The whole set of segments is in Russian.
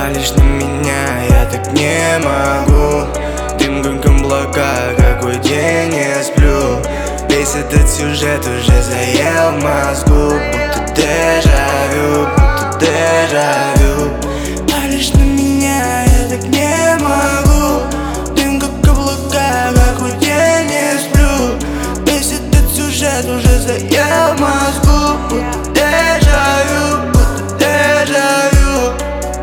Палишь на меня, я так не могу. Дым гонком блока, какой день я сплю. Весь этот сюжет уже заел в мозгу. Будто дежавю, будто дежавю. Палишь на меня, я так не могу. Дым как облака, какой день я сплю. Весь этот сюжет уже заел в мозгу. Будто дежавю, будто дежавю.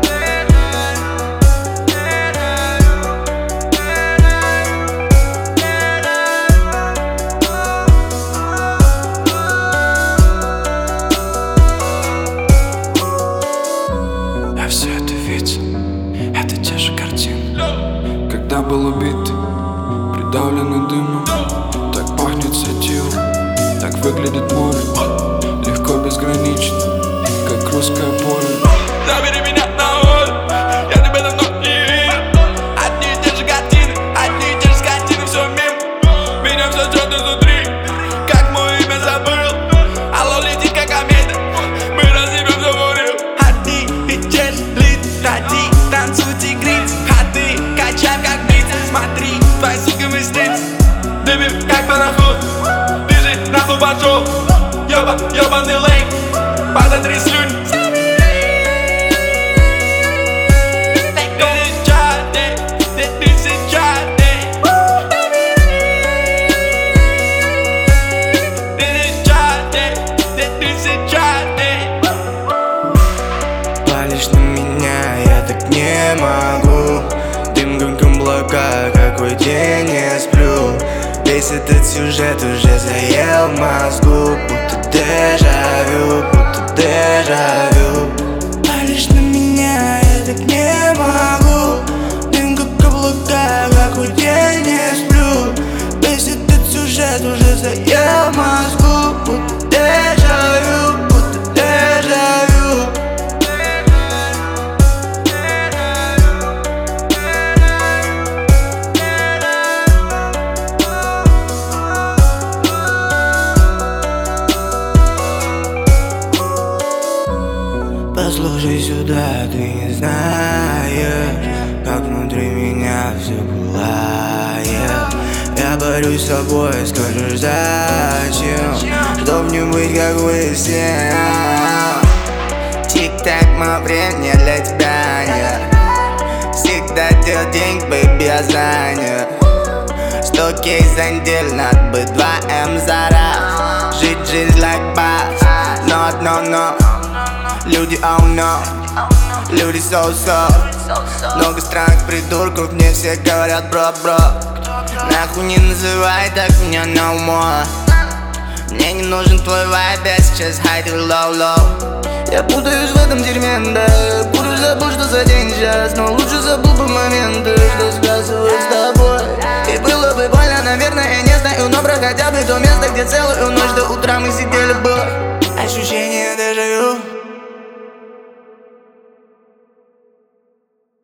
Я все это видел, это те же картины. Когда был убит, придавленный дымом. Так пахнет сатива, так выглядит море. Легко, безгранично, как русское поле. Забери меня на волю, я тебя давно не видел. Одни и те же картины, одни и те же скотины, все мимо. Меня все жжет изнутри, как мое имя забыл. Алло, летит как комета, мы разъебем все бурил. Одни и те же лица, ходи, танцуй, тигрица. А ты качай как птица, смотри, твои сука мы снится. Дымим как пароход, ты же нахуй пошел. Ёбаный лейк, подотри слюнь. Палишь на меня, я так не могу. Дым гонком блока, какой день я сплю. Весь этот сюжет уже заел в мозгу. Будто дежавю, будто дежавю. Палишь на меня, я так не могу. Дым как облака, какой день я сплю. Весь этот сюжет уже заел в мозгу. Будто дежавю, будто дежавю. Послушай сюда, ты не знаешь, как внутри меня все пылает. Я борюсь с собой, скажешь зачем, чтоб не быть как вы все. Тик-так, мое время не для тебя, нет. Всегда дел денег, бэйби, я занят. 100 кей за неделю, надо бы 2 за раз. Жить жизнь like бас, no. Люди oh no, люди so. Много странных придурков, мне все говорят бро. Нахуй не называй так меня no more. Мне не нужен твой вайб, я сейчас high to low. Я путаюсь в этом дерьме, да. Буду забыл, что за день сейчас, но лучше забыл бы моменты, что связывают с тобой. И было бы больно, наверное, я не знаю, но про хотя бы то место, где целую ночь до утра мы сидели бы. Ощущение